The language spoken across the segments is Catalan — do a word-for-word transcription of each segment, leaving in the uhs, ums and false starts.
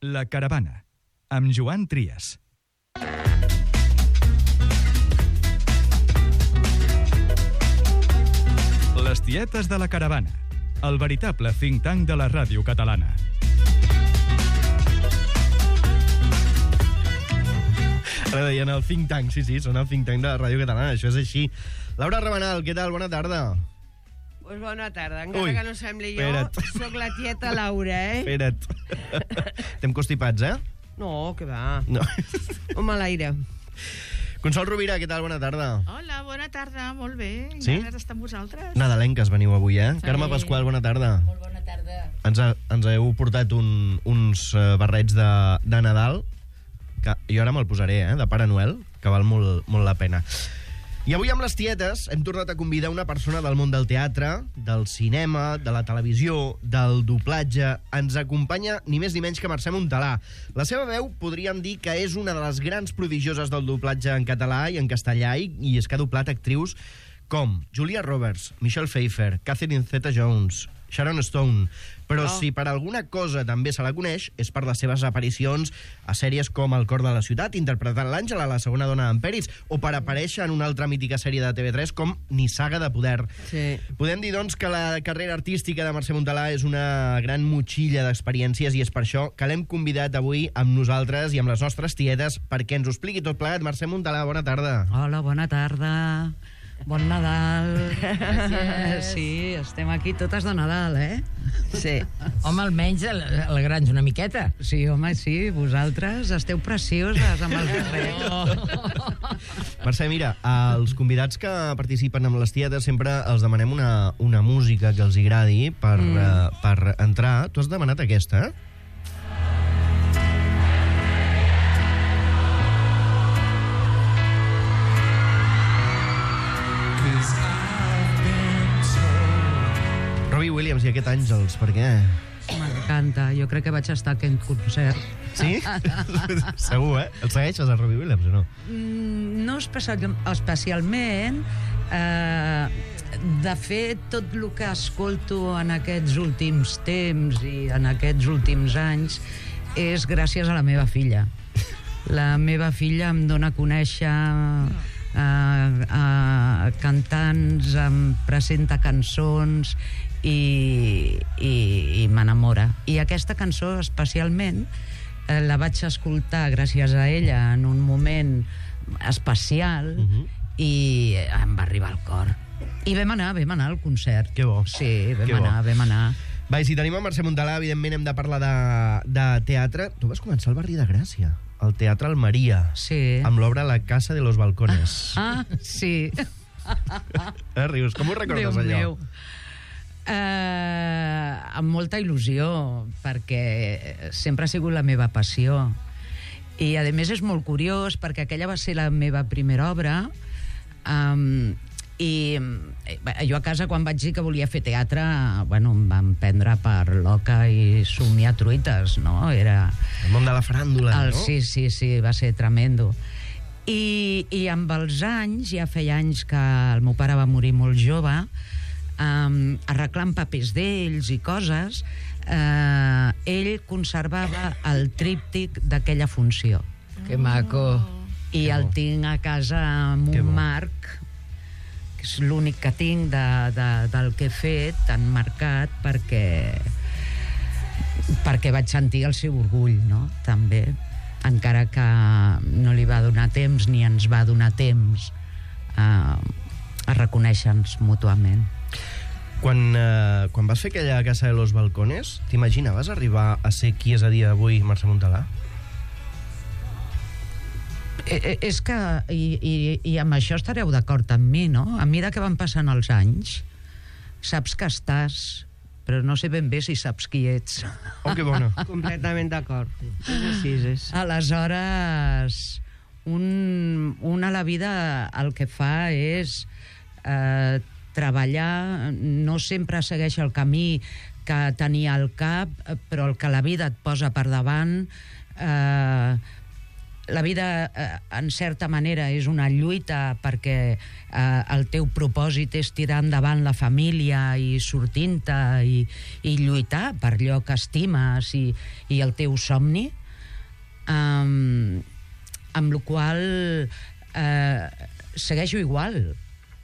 La Caravana, amb Joan Trias. Les tietes de la Caravana, el veritable think tank de la ràdio catalana. Ara deien el think tank, sí, sí, són el think tank de la ràdio catalana, això és així. Laura Rabanal, què tal? Bona tarda. Pues bona tarda, encara Ui, que no sembli jo, espera't. soc la tieta Laura, eh? Espera't. Estem constipats, eh? No, que va. No. Home, a l'aire. Consol Rovira, què tal? Bona tarda. Hola, bona tarda, molt bé. Sí? Ganes d'estar amb vosaltres. Nadalenques veniu avui, eh? Sí. Carme Pasqual, bona tarda. Molt bona tarda. Ens, ha, ens heu portat un, uns uh, barrets de, de Nadal, que jo ara me'l posaré, eh? De Pare Noel, que val molt, molt la pena. I avui amb les tietes hem tornat a convidar una persona del món del teatre, del cinema, de la televisió, del doblatge. Ens acompanya ni més ni menys que Mercè Montalà. La seva veu podríem dir que és una de les grans prodigioses del doblatge en català i en castellà, i, i és que ha doblat actrius com Julia Roberts, Michelle Pfeiffer, Catherine Zeta-Jones, Sharon Stone. Però Oh. si per alguna cosa també se la coneix és per les seves aparicions a sèries com El cor de la ciutat, interpretant l'Àngela, la segona dona d'en Peris, o per aparèixer en una altra mítica sèrie de T V tres com Nissaga de poder. Sí. Podem dir, doncs, que la carrera artística de Mercè Montalà és una gran motxilla d'experiències i és per això que l'hem convidat avui amb nosaltres i amb les nostres tietes perquè ens ho expliqui tot plegat. Mercè Montalà, bona tarda. Hola, bona tarda. Bon Nadal. Gràcies. Sí, estem aquí totes de Nadal, eh? Sí. Home, almenys alegrant-nos una miqueta. Sí, home, sí, vosaltres esteu precioses amb els barrets. Mercè, mira, als convidats que participen amb les tietes sempre els demanem una, una música que els agradi per, mm. uh, per entrar. Tu has demanat aquesta, eh? Robbie Williams i aquest Àngels, per què? M'encanta, jo crec que vaig estar a aquest concert. Sí? Segur, eh? El segueixes, el Robbie Williams, o no? Mm, No especial, especialment. Eh, de fet, tot el que escolto en aquests últims temps i en aquests últims anys és gràcies a la meva filla. La meva filla em dona a conèixer uh, uh, cantants, em presenta cançons i, i, i m'enamora. I aquesta cançó especialment eh, la vaig escoltar gràcies a ella en un moment especial Mhm. i em va arribar al cor. I vam anar, vam anar al concert. Que bo. Sí, vam Que bo. anar, vam anar. Va, i si tenim a Mercè Montalà, evidentment hem de parlar de, de teatre. Tu vas començar al barri de Gràcia, al Teatre Almeria, Sí. amb l'obra La casa de los balcones. Ah, sí. Eh, rius, com ho recordes, Déu allò? meu. Eh, amb molta il·lusió, perquè sempre ha sigut la meva passió. I, a més, és molt curiós, perquè aquella va ser la meva primera obra, um, i eh, jo a casa, quan vaig dir que volia fer teatre, bueno, em van prendre per loca i somiar truites, no? Era... El món de la faràndula, El, no? sí, sí, sí, va ser tremendo. I, I amb els anys, ja feia anys que el meu pare va morir molt jove, um, arreglant papers d'ells i coses, uh, ell conservava el tríptic d'aquella funció. Que maco. I Que el bo. tinc a casa amb Que un bo. marc, que és l'únic que tinc de, de, del que he fet, enmarcat, perquè perquè vaig sentir el seu orgull, no?, també, encara que no li va donar temps ni ens va donar temps a, a reconèixer-nos mútuament. Quan, eh, quan vas fer aquella Casa de los Balcones, t'imaginaves arribar a ser qui és a dia d'avui Mercè Montalà? Eh, és que, i, i, i amb això estareu d'acord amb mi, no? A mesura que van passant els anys, saps que estàs, però no sé ben bé si saps qui ets. Oh, que bona. Completament d'acord. És així, és. Aleshores, un, un a la vida el que fa és eh, treballar, no sempre segueix el camí que tenia al cap, però el que la vida et posa per davant, eh, la vida, eh, en certa manera, és una lluita perquè eh, el teu propòsit és tirar endavant la família i sortint-te i, i lluitar per allò que estimes i, i el teu somni, um, amb la qual eh, segueixo igual.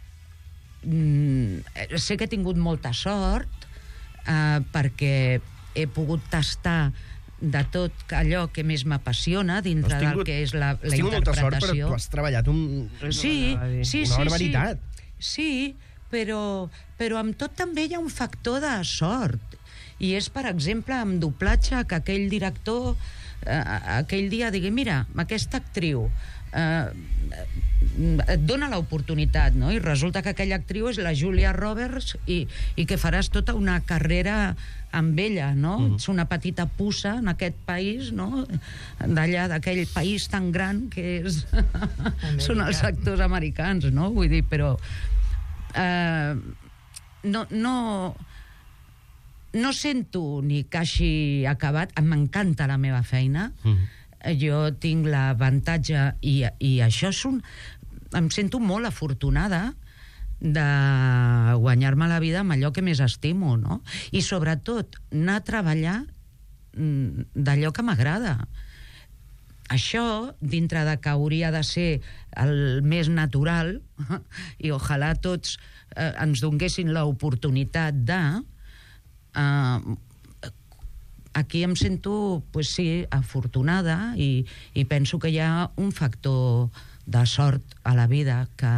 Mm, sé que he tingut molta sort eh, perquè he pogut tastar de tot allò que més m'apassiona dintre tingut, del que és la, la has tingut molta sort, però interpretació. tu has treballat un, Sí, sí, una sí, barbaritat. sí. Sí, però, però amb tot també hi ha un factor de sort. I és, per exemple, amb doblatge, que aquell director eh, aquell dia digui, mira, aquesta actriu eh, et dona l'oportunitat, no? I resulta que aquella actriu és la Julia Roberts i, i que faràs tota una carrera amb ella, no? Mm. És una petita puça en aquest país, no? D'allà, d'aquell país tan gran que és són els actors americans, no? Vull dir, però eh, no, no no sento ni que hagi acabat. M'encanta la meva feina. Mm. Jo tinc l'avantatge i, i això és un... em sento molt afortunada de guanyar-me la vida amb allò que més estimo, no? I sobretot anar a treballar d'allò que m'agrada. Això, dintre de que hauria de ser el més natural, i ojalà tots eh, ens donguessin l'oportunitat de... Eh, aquí em sento, pues sí, afortunada i, i penso que hi ha un factor de sort a la vida, que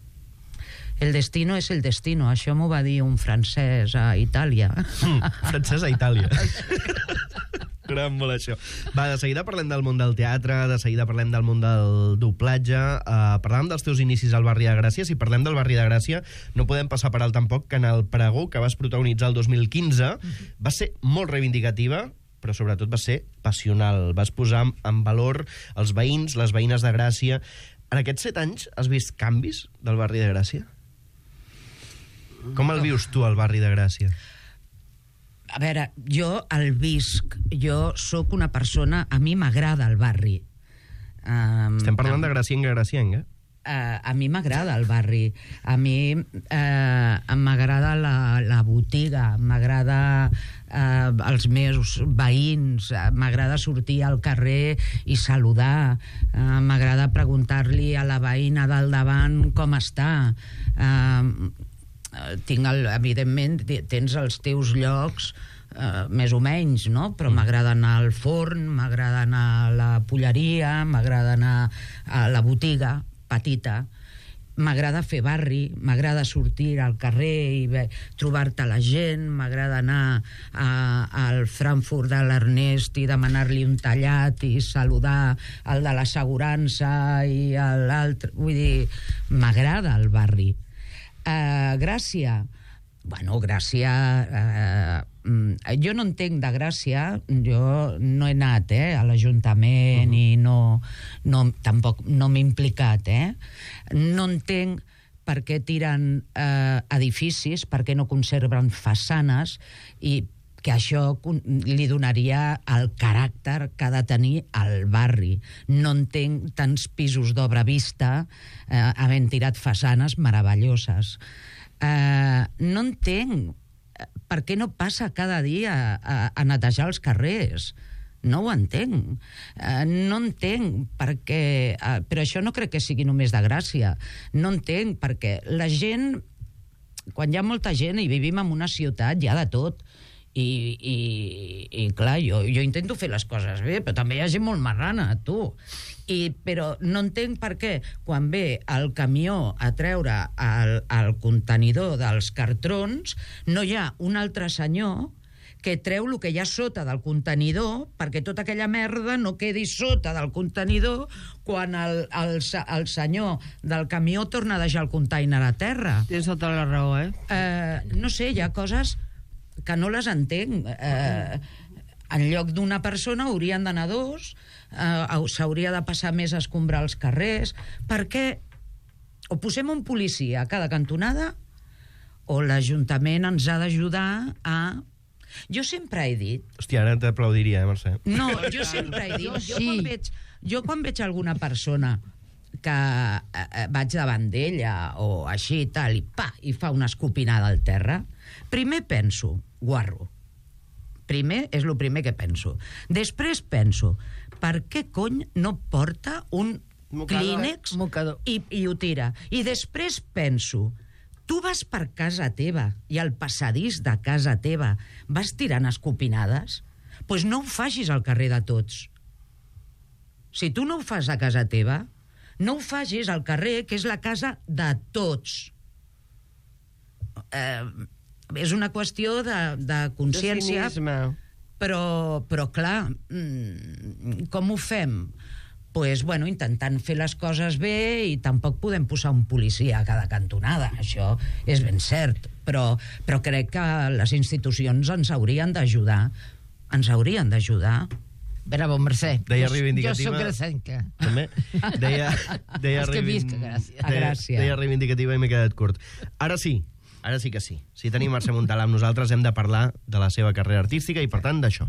el destino és el destino. Això m'ho va dir un francès a Itàlia. Mm, francès a Itàlia. M'agrada molt això. Va, de seguida parlem del món del teatre, de seguida parlem del món del doblatge, uh, parlàvem dels teus inicis al barri de Gràcia. Si parlem del barri de Gràcia, no podem passar per alt tampoc que en el pregó que vas protagonitzar el dos mil quinze va ser molt reivindicativa, però sobretot va ser passional. Vas posar en valor els veïns, les veïnes de Gràcia. En aquests set anys has vist canvis del barri de Gràcia? Com el vius tu, el barri de Gràcia? A veure, jo el visc. Jo sóc una persona... A mi m'agrada el barri. Um, Estem parlant de gracienga, gracienga. Uh, a mi m'agrada el barri. A mi uh, m'agrada la, la botiga, m'agrada uh, els meus veïns, uh, m'agrada sortir al carrer i saludar, uh, m'agrada preguntar-li a la veïna del davant com està. Uh, tinc el, evidentment, tens els teus llocs Uh, més o menys, no? Però mm. m'agrada anar al forn, m'agrada anar a la polleria, m'agrada anar a la botiga petita, m'agrada fer barri, m'agrada sortir al carrer i bé, trobar-te la gent, m'agrada anar a, al Frankfurt de l'Ernest i demanar-li un tallat i saludar el de l'assegurança i l'altre, vull dir, m'agrada el barri. Uh, Gràcia, bueno, Gràcia... Uh, jo no entenc de Gràcia, jo no he anat eh, a l'Ajuntament uh-huh. i no, no, tampoc no m'he implicat, eh? No entenc per què tiren eh, edificis, per què no conserven façanes i que això li donaria el caràcter que ha de tenir el barri. No entenc tants pisos d'obra vista eh, havent tirat façanes meravelloses. Eh, no entenc per què no passa cada dia a, a netejar els carrers. No ho entenc. Uh, no entenc per què... Uh, però això no crec que sigui només de Gràcia. No entenc perquè la gent... Quan hi ha molta gent i vivim en una ciutat, hi ha de tot. I, i, i clar, jo, jo intento fer les coses bé, però també hi ha gent molt marrana, tu. I, però no entenc per què quan ve el camió a treure el, el contenidor dels cartrons no hi ha un altre senyor que treu el que hi ha sota del contenidor perquè tota aquella merda no quedi sota del contenidor quan el, el, el senyor del camió torna a deixar el container a terra. Tens tota la raó, eh? eh no sé, hi ha coses que no les entenc. Eh, en lloc d'una persona haurien d'anar dos, eh, s'hauria de passar més a escombrar els carrers, perquè o posem un policia a cada cantonada o l'Ajuntament ens ha d'ajudar a... Jo sempre he dit... Hòstia, ara t'aplaudiria, eh, Mercè? No, jo sempre he dit... Jo, sí. quan veig, jo quan veig alguna persona que eh, vaig davant d'ella o així i tal, i pa, i fa una escopinada al terra, primer penso, guarro. Primer, és el primer que penso. Després penso, per què cony no porta un Mocador. clínex Mocador. i, i ho tira? I després penso, tu vas per casa teva i al passadís de casa teva vas tirant escopinades? Doncs pues no ho facis al carrer de tots. Si tu no ho fas a casa teva, no ho facis al carrer, que és la casa de tots. Eh, és una qüestió de, de consciència, De cinisme. però, però clar, mm, com ho fem? Pues, bueno, intentant fer les coses bé, i tampoc podem posar un policia a cada cantonada, això és ben cert, però, però crec que les institucions ens haurien d'ajudar, ens haurien d'ajudar. Bravo, Mercè. Deia Jo- reivindicativa. Jo soc gracenca. També. Deia, deia, És que reivin- visca, gràcies. Ah, deia, gràcies. deia reivindicativa i m'he quedat curt. Ara sí, ara sí que sí. Si tenim Mercè Montalà amb nosaltres, hem de parlar de la seva carrera artística i, per tant, d'això.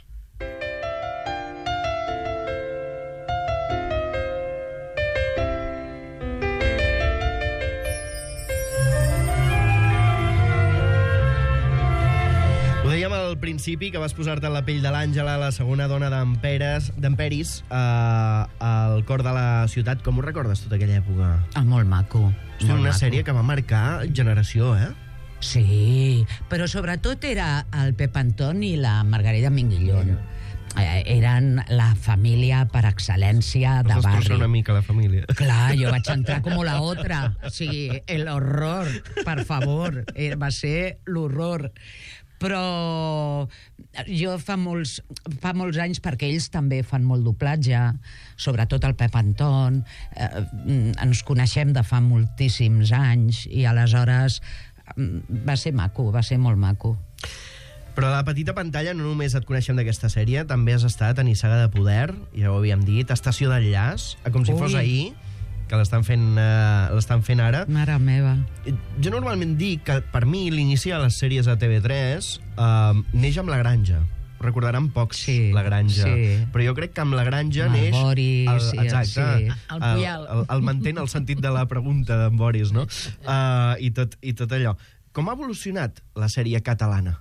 Ho dèiem al principi, que vas posar-te en la pell de l'Àngela, la segona dona d'Emperes, d'Emperis, eh, al cor de la ciutat. Com ho recordes, tota aquella època? Ah, molt maco. És molt una maco. sèrie que va marcar generació, eh? Sí, però sobretot era el Pep Anton i la Margarida Minguillón. Eh, eren la família per excel·lència de Vas destrossar una barri. mica la família. Clar, jo vaig entrar com la otra. O sigui, el horror, per favor. Eh, va ser l'horror. Però jo fa molts, fa molts anys, perquè ells també fan molt doblatge, sobretot el Pep Anton, eh, ens coneixem de fa moltíssims anys, i aleshores mm, va ser maco, va ser molt maco. Però a la petita pantalla no només et coneixem d'aquesta sèrie, també has estat a Nissaga de Poder, ja ho havíem dit, Estació d'Enllaç, a Com si Ui. fos ahir, que l'estan fent, eh, l'estan fent ara. Mare meva. Jo normalment dic que per mi l'inici de les sèries a T V tres eh, neix amb La Granja. Ho recordaran pocs, Sí, La Granja. sí. Però jo crec que amb La Granja Amb el neix... Boris, el, sí, exacte. sí. El Puyal. El, el, el mantén el sentit de la pregunta d'en Boris, no? Uh, i, tot, I tot allò. Com ha evolucionat la sèrie catalana?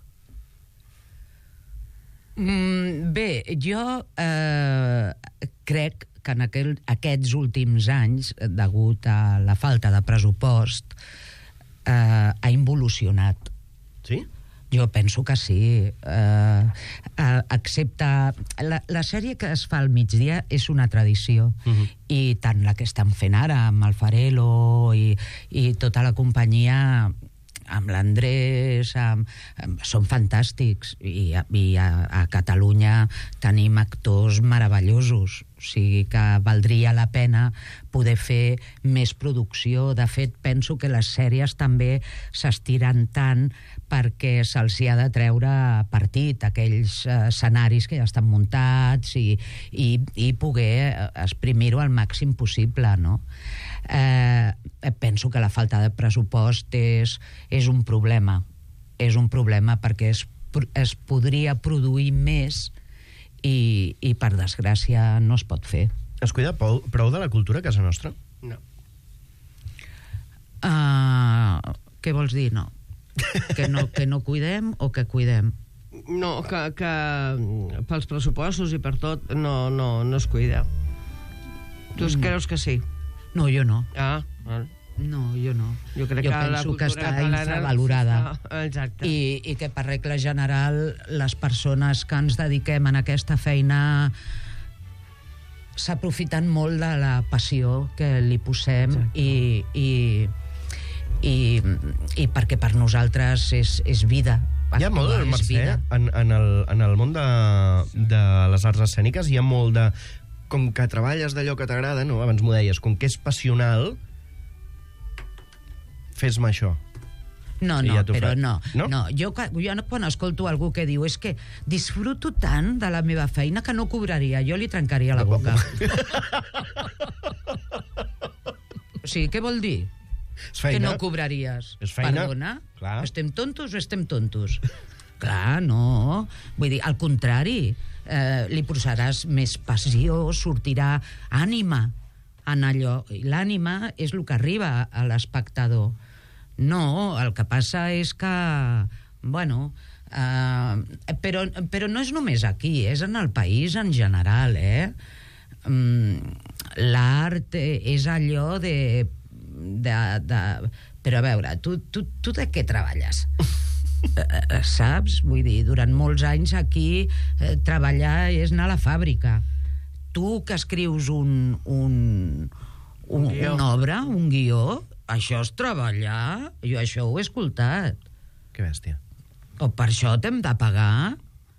Mm, bé, jo eh, crec que en aquel, aquests últims anys, degut a la falta de pressupost, eh, ha involucionat. Sí? Jo penso que sí. Eh, eh, excepte... La, la sèrie que es fa al migdia és una tradició. Mhm. I tant la que estan fent ara, amb el Farelo i, i tota la companyia, amb l'Andrés, amb, amb, són fantàstics. I, i a, a Catalunya tenim actors meravellosos. O sigui que valdria la pena poder fer més producció. De fet, penso que les sèries també s'estiren tant perquè se'ls hi ha de treure partit, aquells eh, escenaris que ja estan muntats, i, i, i poder exprimir-ho al màxim possible, no? Eh, penso que la falta de pressupost és, és un problema. És un problema perquè es, es podria produir més i, i per desgràcia no es pot fer. Es cuida prou, prou de la cultura a casa nostra? No. Uh, què vols dir, no? Que no, que no cuidem o que cuidem? No, que, que pels pressupostos i per tot no, no, no es cuida. Tu mm. creus que sí? No, jo no. Ah, val. No, jo no. Jo crec jo que la penso que cultura està catalana infravalorada. està- Exacte. I, I que per regla general les persones que ens dediquem a aquesta feina s'aprofiten molt de la passió que li posem i, i, i, i perquè per nosaltres és, és vida. Hi ha molt, Actuar és Mercè, vida. en, en, el, en el món de, de les arts escèniques hi ha molt de... Com que treballes d'allò que t'agrada, no? Abans m'ho deies, com que és passional, fes-me això. No, I no, ja t'ho però fa. no. No? no jo, ca- jo no- quan escolto algú que diu és que disfruto tant de la meva feina que no cobraria, jo li trencaria la boca. O sigui, què vol dir? És Que feina. no cobraries. És feina. Perdona? Clar. Estem tontos o estem tontos? clar, no. Vull dir, al contrari, eh, li posaràs més passió, sortirà ànima en allò. I l'ànima és el que arriba a l'espectador. No, el que passa és que, bueno... Uh, però, però no és només aquí, és en el país en general, eh? Um, l'art és allò de, de, de... Però a veure, tu, tu, tu de què treballes? uh, saps? Vull dir, durant molts anys aquí uh, treballar és anar a la fàbrica. Tu que escrius un, un, un, un una obra, un guió, això és treballar. Jo això ho he escoltat. Que bèstia. O per això t'hem de pagar?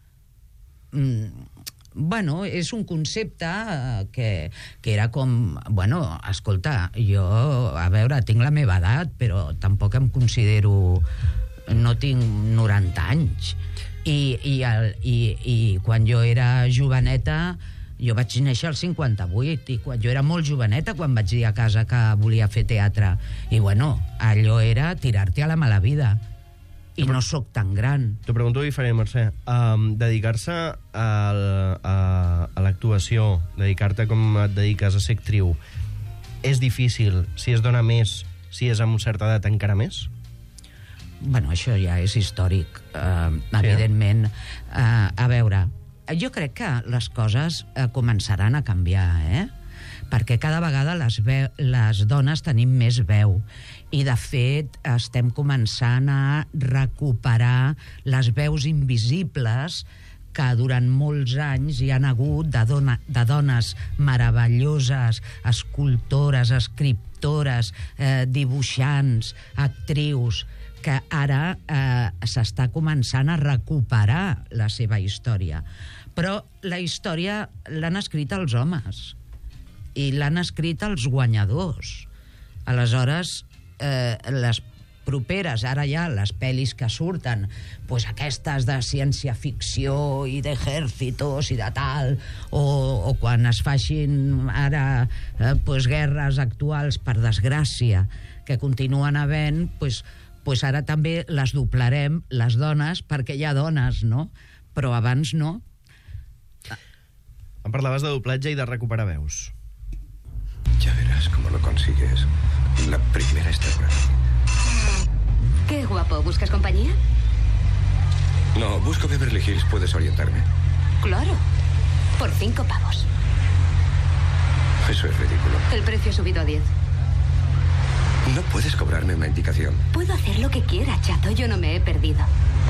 Mm, bueno, és un concepte que, que era com... Bueno, escolta, jo, a veure, tinc la meva edat, però tampoc em considero... No tinc noranta anys. I, i, el, i, i quan jo era joveneta... Jo vaig néixer al cinquanta-vuit i quan jo era molt joveneta quan vaig dir a casa que volia fer teatre. I, bueno, allò era tirar-te a la mala vida. I no sóc tan gran. T'ho pregunto diferent, Mercè. Um, dedicar-se a, a, a l'actuació, dedicar-te com et dediques a ser actriu, és difícil si es dona més, si és amb certa edat encara més? Bueno, això ja és històric, uh, evidentment. Uh, a veure, jo crec que les coses uh, començaran a canviar, eh? Perquè cada vegada les, veu, les dones tenim més veu i, de fet, estem començant a recuperar les veus invisibles que durant molts anys hi han hagut de, dona, de dones meravelloses, escultores, escriptores, eh, dibuixants, actrius, que ara eh, s'està començant a recuperar la seva història. Però la història l'han escrit els homes i l'han escrit els guanyadors. Aleshores, eh, les properes, ara ja, les pel·lis que surten, pues aquestes de ciència-ficció i d'ejércitos i de tal, o, o quan es facin ara eh, pues, guerres actuals, per desgràcia, que continuen havent, pues, pues ara també les doblarem, les dones, perquè hi ha dones, no? Però abans no. Em parlaves de doblatge i de recuperar veus. Ya verás cómo lo consigues. La primera escena. Qué guapo. ¿Buscas compañía? No, busco Beverly Hills. ¿Puedes orientarme? Claro. Por cinco pavos. Eso es ridículo. El precio ha subido a diez. No puedes cobrarme una indicación. Puedo hacer lo que quiera, chato. Yo no me he perdido.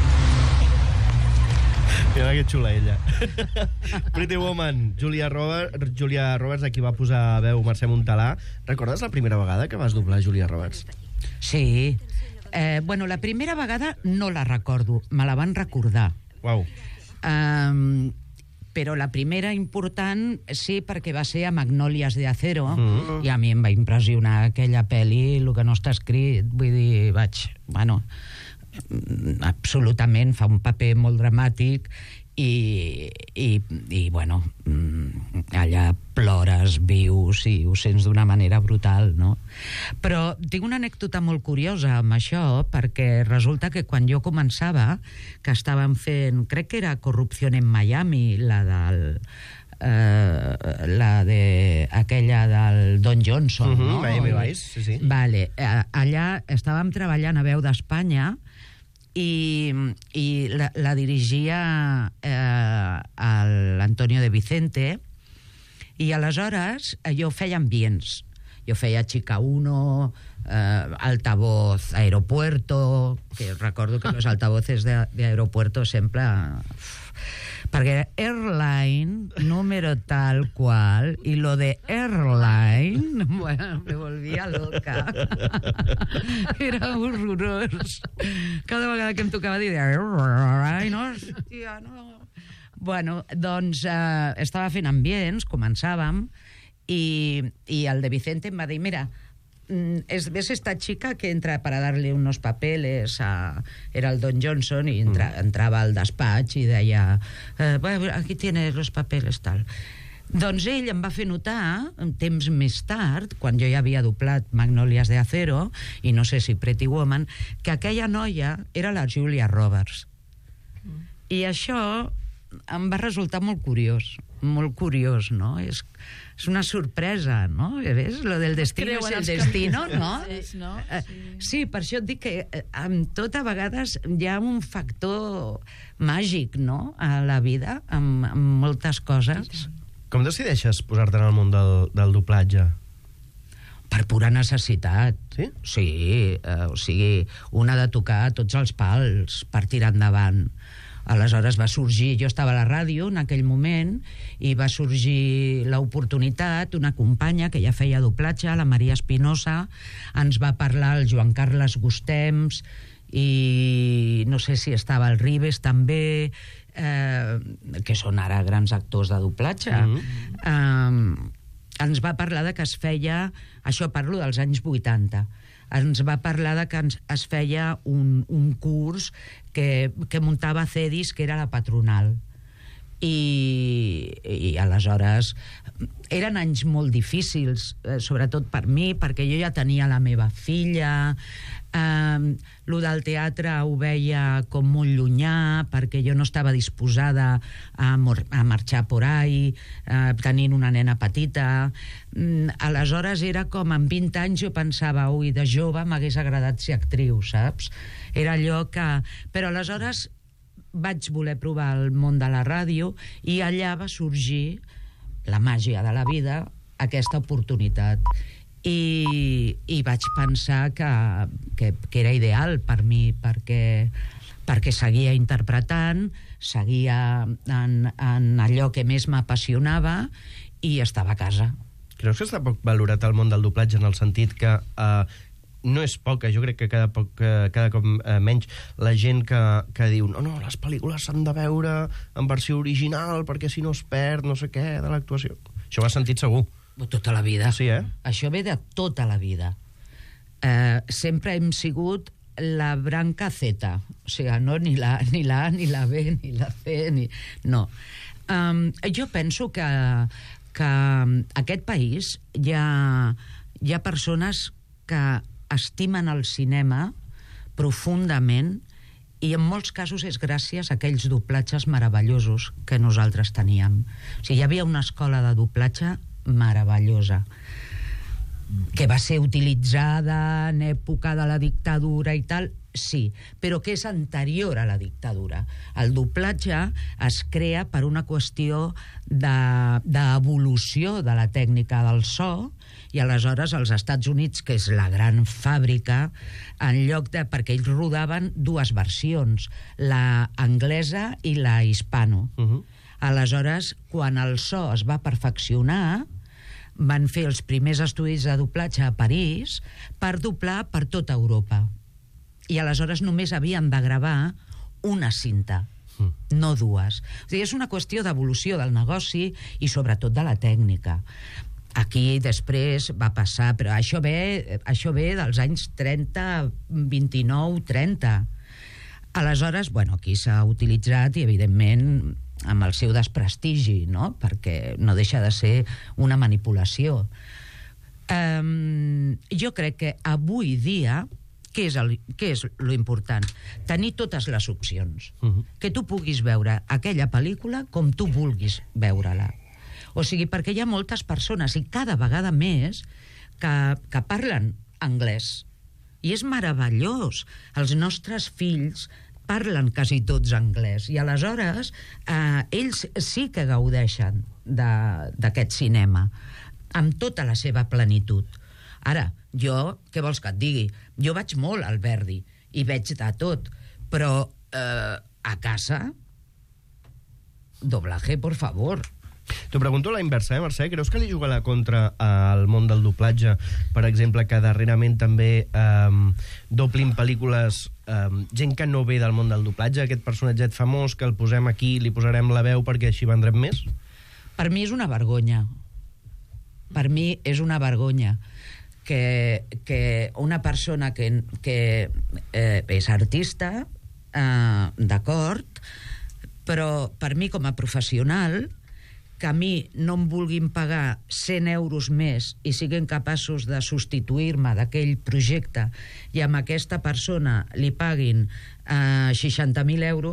Mira que xula ella. Pretty Woman, Julia Roberts, Julia Roberts, a qui va posar veu Mercè Montalà. Recordes la primera vegada que vas doblar Julia Roberts? Sí. Eh, bueno, la primera vegada no la recordo, me la van recordar. Uau. Um, però la primera important sí, perquè va ser a Magnolias de Acero, mm. i a mi em va impressionar aquella pel·li, el que no està escrit, vull dir, vaig, bueno, absolutament, fa un paper molt dramàtic i, i, i bueno, allà plores, vius i ho sents d'una manera brutal, no? Però tinc una anècdota molt curiosa amb això, perquè resulta que quan jo començava, que estàvem fent, crec que era Corrupció en Miami, la del... Uh, la de aquella del Don Johnson, uh-huh, no? Miami Vice, sí, sí. Vale, uh, allà estàvem treballant a Veu d'Espanya i, i la, la dirigia eh, l'Antonio de Vicente, i aleshores jo feia ambients. Jo feia Chica Uno, eh, altavoz aeropuerto, que recordo que los altavoces de, de aeropuerto sempre... Perquè airline, número tal qual, i lo de airline, bueno, me volvia loca. Era horrorós. Cada vegada que em tocava dir airline, hòstia, no... Bueno, doncs eh, estava fent ambients, començàvem, i, i el de Vicente em va dir, mira, es, ves esta chica que entra para darle unos papeles a... Era el Don Johnson i entra, mm. entrava al despatx i deia eh, bueno, aquí tienes los papeles, tal. Doncs ell em va fer notar, temps més tard, quan jo ja havia doblat Magnolias de Acero, i no sé si Pretty Woman, que aquella noia era la Julia Roberts. I això em va resultar molt curiós, molt curiós, no? És, és una sorpresa, no? Ves? Lo del destino és el destino, no? Sí, no? Sí. Sí, per això et dic que amb tot a vegades hi ha un factor màgic, no?, a la vida, amb, amb moltes coses. Com decideixes posar-te en el món del, del doblatge? Per pura necessitat. Sí? Sí, eh, o sigui, una de tocar tots els pals per tirar endavant. Aleshores va sorgir, jo estava a la ràdio en aquell moment, i va sorgir l'oportunitat, una companya que ja feia doblatge, la Maria Espinosa, ens va parlar el Joan Carles Gustems, i no sé si estava el Ribes també, eh, que són ara grans actors de doblatge. Mm-hmm. Eh, ens va parlar de que es feia, això parlo dels anys vuitanta, ens va parlar de que ens, es feia un, un curs que, que muntava Cedis, que era la patronal. I, i aleshores eren anys molt difícils, eh, sobretot per mi, perquè jo ja tenia la meva filla, eh, lo del teatre ho veia com molt llunyà, perquè jo no estava disposada a, mor a marxar por ahí, eh, tenint una nena petita. Mm, aleshores era com, amb vint anys jo pensava, ui, de jove m'hagués agradat ser actriu, saps? Era allò que... Però aleshores vaig voler provar el món de la ràdio, i allà va sorgir la màgia de la vida, aquesta oportunitat. I, i vaig pensar que, que, que era ideal per mi, perquè, perquè seguia interpretant, seguia en, en allò que més m'apassionava, i estava a casa. Creus que està poc valorat el món del doblatge, en el sentit que eh, no és poca, jo crec que cada, poc, cada cop eh, menys la gent que, que diu no, no, les pel·lícules s'han de veure en versió original perquè si no es perd no sé què de l'actuació? Això ho has sentit segur. Tota la vida. Sí, eh? Això ve de tota la vida. Eh, sempre hem sigut la branca Z, o sigui, no ni la, ni la A, ni la B, ni la C, ni... No. Um, jo penso que, que aquest país hi ha, hi ha persones que estimen el cinema profundament, i en molts casos és gràcies a aquells doblatges meravellosos que nosaltres teníem. O sigui, hi havia una escola de doblatge meravellosa que va ser utilitzada en època de la dictadura i tal, sí, però que és anterior a la dictadura. El doblatge es crea per una qüestió d'evolució de, de la tècnica del so, i aleshores als Estats Units, que és la gran fàbrica, en lloc de... perquè ells rodaven dues versions, la anglesa i la hispano. Uh-huh. Aleshores, quan el so es va perfeccionar, van fer els primers estudis de doblatge a París per doblar per tota Europa. I aleshores només havien de gravar una cinta, mm. no dues. O sigui, és una qüestió d'evolució del negoci i sobretot de la tècnica. Aquí després va passar, però això ve, això ve dels anys trenta, vint-i-nou, trenta. Aleshores, bueno, aquí s'ha utilitzat i, evidentment, amb el seu desprestigi, no? Perquè no deixa de ser una manipulació. Um, jo crec que avui dia, què és, el, què és lo important? Tenir totes les opcions. Uh-huh. Que tu puguis veure aquella pel·lícula com tu vulguis veure-la. O sigui, perquè hi ha moltes persones, i cada vegada més, que, que parlen anglès. I és meravellós. Els nostres fills parlen quasi tots anglès, i aleshores eh, ells sí que gaudeixen d'aquest cinema amb tota la seva plenitud. Ara, jo, què vols que et digui? Jo vaig molt al Verdi i veig de tot, però eh, a casa doblaje, por favor. T'ho pregunto a la inversa, eh, Mercè? Creus que li juga la contra al món del doblatge, per exemple, que darrerament també eh, doblin pel·lícules eh, gent que no ve del món del doblatge, aquest personatget famós que el posem aquí, li posarem la veu perquè així vendrem més? Per mi és una vergonya. Per mi és una vergonya que, que una persona que, que eh, és artista, eh, d'acord, però per mi com a professional, que a mi no em vulguin pagar cent euros més i siguin capaços de substituir-me d'aquell projecte i amb aquesta persona li paguin eh, seixanta mil euros,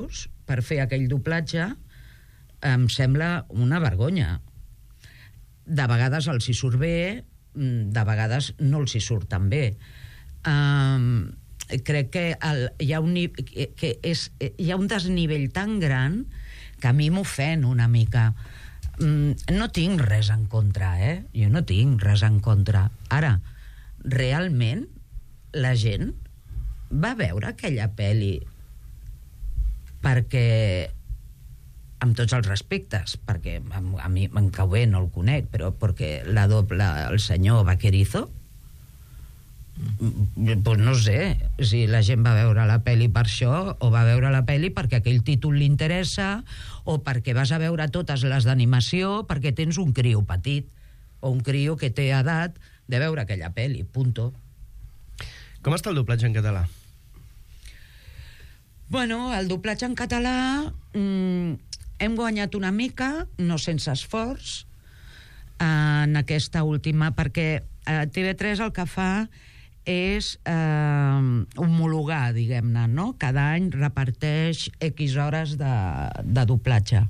per fer aquell doblatge em sembla una vergonya. De vegades els hi surt bé, de vegades no els hi surt tan bé. Um, crec que el, hi, ha un, que és, hi ha un desnivell tan gran que a mi m'ofèn una mica. Um, no tinc res en contra, eh? Jo no tinc res en contra. Ara, realment, la gent va veure aquella pel·li perquè, amb tots els respectes, perquè a, a mi em cau bé, no el conec, però perquè la doble el senyor Vaquerizo, pues no sé si la gent va veure la pel·li per això o va veure la pel·li perquè aquell títol li interessa o perquè vas a veure totes les d'animació perquè tens un criu petit o un criu que té edat de veure aquella pel·li, punto. Com està el doblatge en català? Bueno, el doblatge en català mmm, hem guanyat una mica, no sense esforç, en aquesta última, perquè eh, T V tres el que fa és eh, homologar, diguem-ne, no? Cada any reparteix X hores de, de doblatge.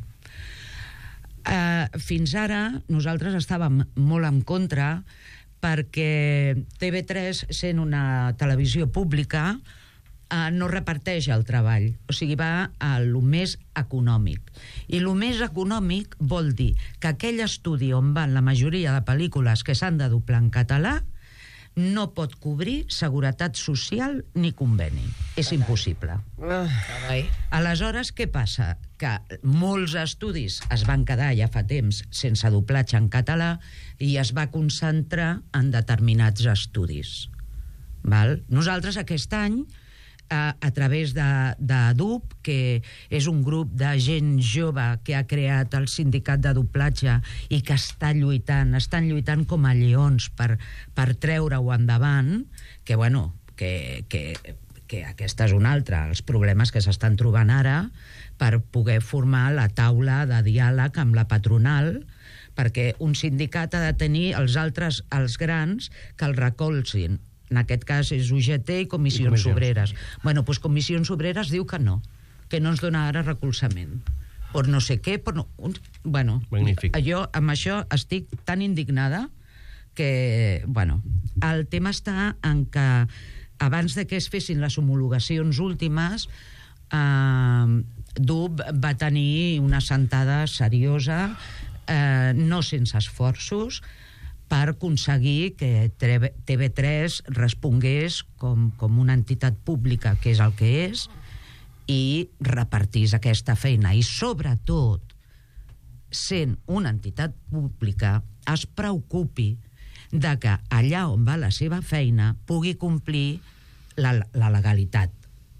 Eh, fins ara nosaltres estàvem molt en contra perquè T V tres, sent una televisió pública, eh, no reparteix el treball, o sigui, va a lo més econòmic. I lo més econòmic vol dir que aquell estudi on van la majoria de pel·lícules que s'han de doblar en català no pot cobrir seguretat social ni conveni. És impossible. Carai. Aleshores, què passa? Que molts estudis es van quedar ja fa temps sense doblatge en català i es va concentrar en determinats estudis. Val? Nosaltres aquest any, a, a través de, de D U B, que és un grup de gent jove que ha creat el sindicat de doblatge i que està lluitant, estan lluitant com a lleons per, per treure-ho endavant, que, bueno, que, que, que aquesta és una altra, els problemes que s'estan trobant ara per poder formar la taula de diàleg amb la patronal, perquè un sindicat ha de tenir els altres, els grans, que el recolzin. En aquest cas és U G T i Comissions, I comissions. Obreres. Bueno, doncs Comissions Obreres diu que no, que no ens dona ara recolzament. Per no sé què, per no... Bueno, magnífic. Jo amb això estic tan indignada que, bueno, el tema està en que abans de que es fessin les homologacions últimes, eh, D U B va tenir una sentada seriosa, eh, no sense esforços, per aconseguir que T V tres respongués com, com una entitat pública, que és el que és, i repartís aquesta feina. I sobretot, sent una entitat pública, es preocupi de que allà on va la seva feina pugui complir la, la legalitat,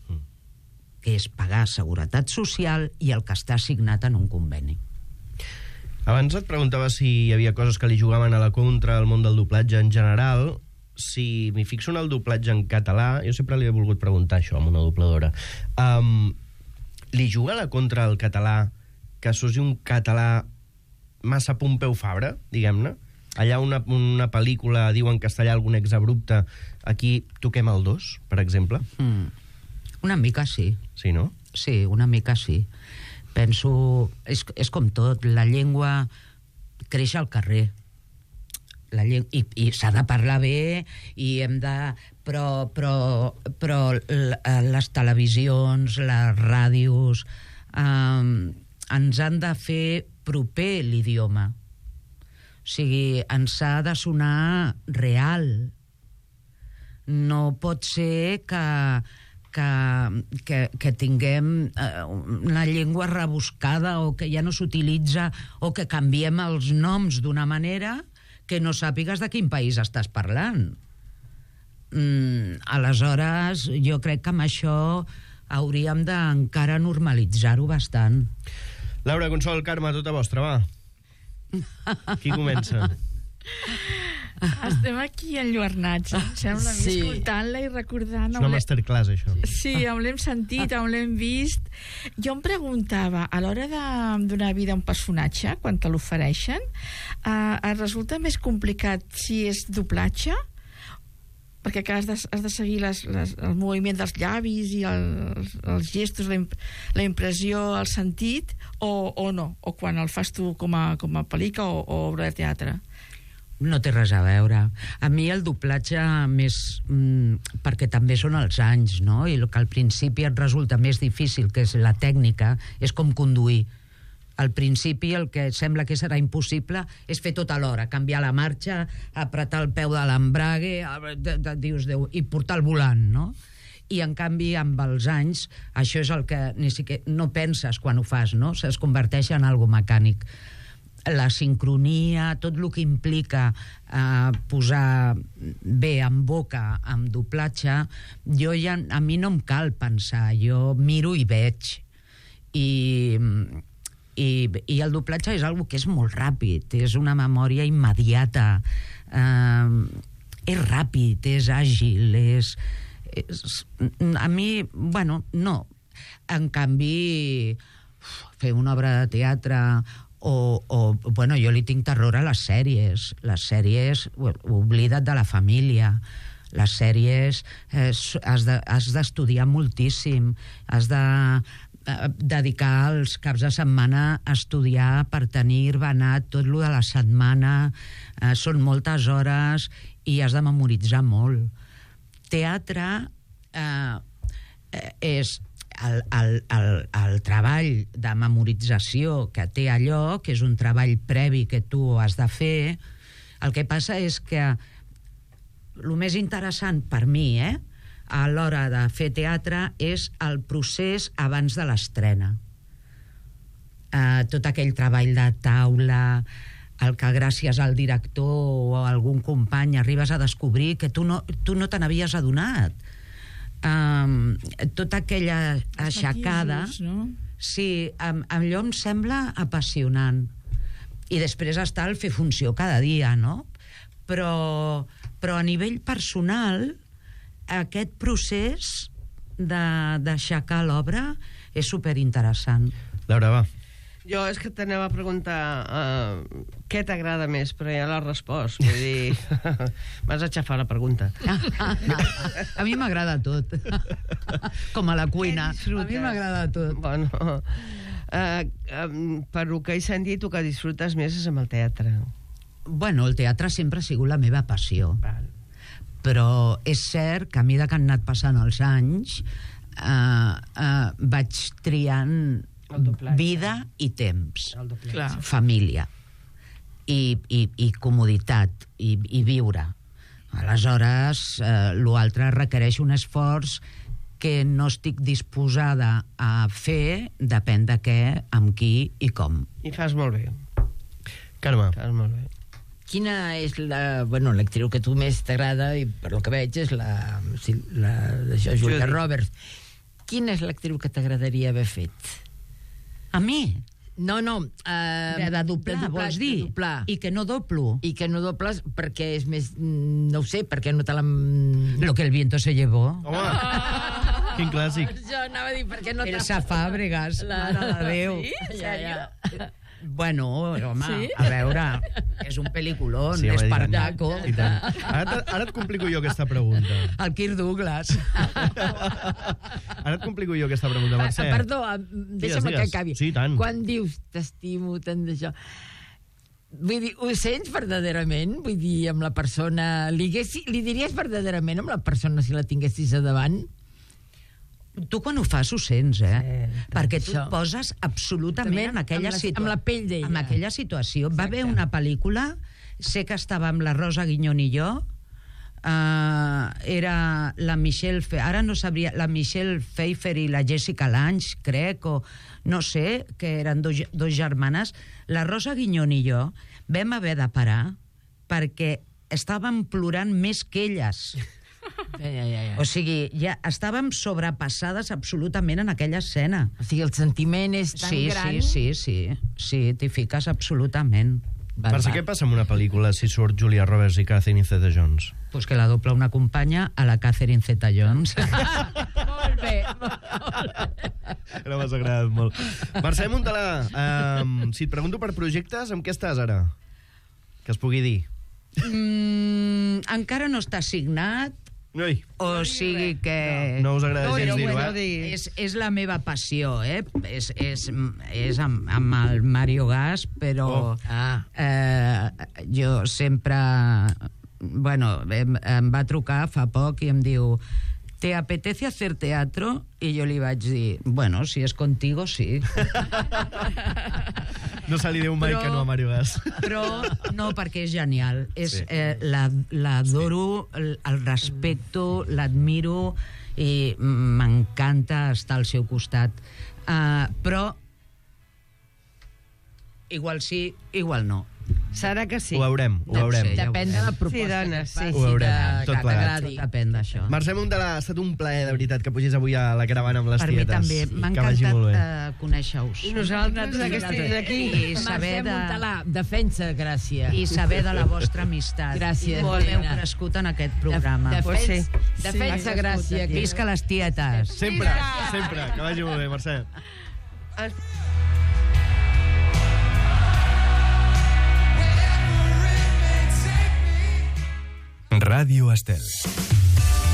que és pagar seguretat social i el que està assignat en un conveni. Abans et preguntava si hi havia coses que li jugaven a la contra al món del doblatge en general. Si m'hi fixo en el doblatge en català, jo sempre li he volgut preguntar això a una dobladora. Um, li juga a la contra al català que s'usi un català massa Pompeu Fabra, diguem-ne? Allà una, una pel·lícula diu en castellà algun exabrupte, aquí toquem el dos, per exemple? Mm. Una mica sí. Sí, no? Sí, una mica sí. Penso, és, és com tot, la llengua creix al carrer. La llengua, i, i s'ha de parlar bé, i hem de... Però, però, però les televisions, les ràdios, eh, ens han de fer proper l'idioma. O sigui, ens ha de sonar real. No pot ser que... Que, que, que tinguem eh, una llengua rebuscada o que ja no s'utilitza o que canviem els noms d'una manera que no sàpigues de quin país estàs parlant. Mm, aleshores, jo crec que amb això hauríem d'encara normalitzar-ho bastant. Laura, Consol, Carme, tota vostra, va. Qui comença? Estem aquí enlluernats, em sembla, sí. Escoltant-la i recordant... És una masterclass, això. Sí, on l'hem sentit, on l'hem vist. Jo em preguntava, a l'hora de donar vida a un personatge, quan te l'ofereixen, eh, resulta més complicat si és doblatge perquè que has de, has de seguir les, les, el moviment dels llavis i els, els gestos, la, imp la impressió, el sentit, o, o no? O quan el fas tu com a, com a pel·lícula o, o obra de teatre? No té res a veure. A mi el doblatge més... Mm, perquè també són els anys, no? I el que al principi et resulta més difícil, que és la tècnica, és com conduir. Al principi el que sembla que serà impossible és fer tot alhora, canviar la marxa, apretar el peu de l'embrague, dius, Déu, i portar el volant, no? I en canvi amb els anys això és el que ni siquiera no penses quan ho fas, no? Es converteix en algo mecànic. La sincronia, tot el que implica eh, posar bé en boca amb doblatge, jo ja, a mi no em cal pensar, jo miro i veig. I... I, i el doblatge és algo que és molt ràpid, és una memòria immediata, eh, és ràpid, és àgil, és, és... A mi, bueno, no. En canvi, fer una obra de teatre o, o bueno, jo li tinc terror a les sèries. Les sèries, oblida't de la família. Les sèries eh, has d'estudiar moltíssim, has de dedicar els caps de setmana a estudiar per tenir urbanat tot lo de la setmana, eh, són moltes hores i has de memoritzar molt. Teatre eh, és el, el, el, el treball de memorització que té allò, que és un treball previ que tu has de fer. El que passa és que el més interessant per mi, eh, a l'hora de fer teatre és el procés abans de l'estrena. Uh, tot aquell treball de taula, el que gràcies al director o a algun company arribes a descobrir que tu no, tu no te n'havies adonat. Um, tota aquella aixecada... Matisos, no? Sí, um, allò em sembla apassionant. I després està el fer funció cada dia, no? Però, però a nivell personal... aquest procés d'aixecar l'obra és superinteressant. Laura, va. Jo és que t'anava a preguntar uh, què t'agrada més, però ja l'has respost. Vull dir, m'has aixafat la pregunta. A mi m'agrada tot. Com a la cuina. A mi m'agrada tot. Bueno, uh, um, per el que he sentit, el que disfrutes més és amb el teatre. Bueno, el teatre sempre ha sigut la meva passió. Val. Però és cert que a mesura que han anat passant els anys eh, eh, vaig triant vida i temps, família i, i, i comoditat i, i viure. Aleshores eh, l'altre requereix un esforç que no estic disposada a fer, depèn de què, amb qui i com. I fas molt bé. Carme. Fas molt bé. Quina és la... Bueno, l'actriu que tu més t'agrada, i per el que veig, és la... Sí, la això, Julia Roberts. Quina és l'actriu que t'agradaria haver fet? A mi? No, no. Uh, de, de doblar, de doblar, vols dir? De doblar. I que no doblo. I que no dobles perquè és més... No ho sé, perquè no te l'han... Lo que el viento se llevó. Home, oh. Quin clàssic. Jo anava a dir, perquè no... Elsa Fàbregas, la... mare de Déu. Sí? Ja, ja. Bueno, home, sí? a veure, és un pel·liculón, sí, Espartaco. I tant. Ara, ara et complico jo aquesta pregunta. El Kirk Douglas. Ara et complico jo aquesta pregunta, Mercè. Ah, perdó, deixa'm que acabi. Sí, tant. Quan dius t'estimo tant d'això, vull dir, ho sents verdaderament? Vull dir, amb la persona... Li, haguessi, li diries verdaderament amb la persona si la tinguessis a davant? Tu quan ho fas ho sents, eh? Sí, perquè tu això. et poses absolutament en aquella situació. Amb la pell d'ella. En aquella situació. Exacte. Va haver una pel·lícula, sé que estava amb la Rosa Guiñón i jo, uh, era la Michelle... Fe ara no sabria... La Michelle Pfeiffer i la Jessica Lange, crec, o no sé, que eren dos, dos germanes. La Rosa Guiñón i jo vam haver de parar perquè estàvem plorant més que elles. Ja, ja, ja, ja. O sigui, ja estàvem sobrepassades absolutament en aquella escena. O sigui, el sentiment és tan sí, gran... Sí, sí, sí, sí, t'hi fiques absolutament. Va, Per va. què passa amb una pel·lícula si surt Julia Roberts i Catherine Zeta-Jones? Pues que la dobla una companya a la Catherine Zeta-Jones. Molt bé, molt bé. Ara m'has agradat molt. Mercè Montalà, um, si et pregunto per projectes, amb què estàs ara? Que es pugui dir. Mm, encara no està signat. Ui. O sigui que... No us agrada No, gens no, dir-ho, bueno, eh? dir- És, és la meva passió, eh? És, és, és amb, amb el Mario Gas, però Oh. Ah. eh, jo sempre... Bueno, em, em va trucar fa poc i em diu ¿te apetece hacer teatro? I jo li vaig dir, bueno, si és contigo, sí. No se li diu mai Però- que no a Mario Gas. Però no, perquè és genial. És, Sí. eh, la- l'adoro, el, el respecto, l'admiro i m'encanta estar al seu costat. Uh, però igual sí, igual no. Serà que sí. Ho veurem, ho No ho veurem. sé, ja ho Depèn de la veurem. proposta. Sí, dona, que sí. faci Ho veurem, de- tot que plegat. t'agradi. Depèn d'això. Mercè Montalà, ha estat un plaer, de veritat, que pugis avui a la caravana amb les Per mi tietes. també. M'ha Que vagi encantat molt bé. uh, conèixer-vos. I nosaltres, que estiguis aquí. I saber Mercè de... Montalà, defensa, Gràcia. I saber de la vostra amistat. Gràcies, I com heu Helena. crescut en aquest programa. De, Pues defensa, sí. defensa, Sí. Gràcia. que- Visca les tietes. Sempre, sempre. Que vagi molt bé, Mercè. Ràdio Estel.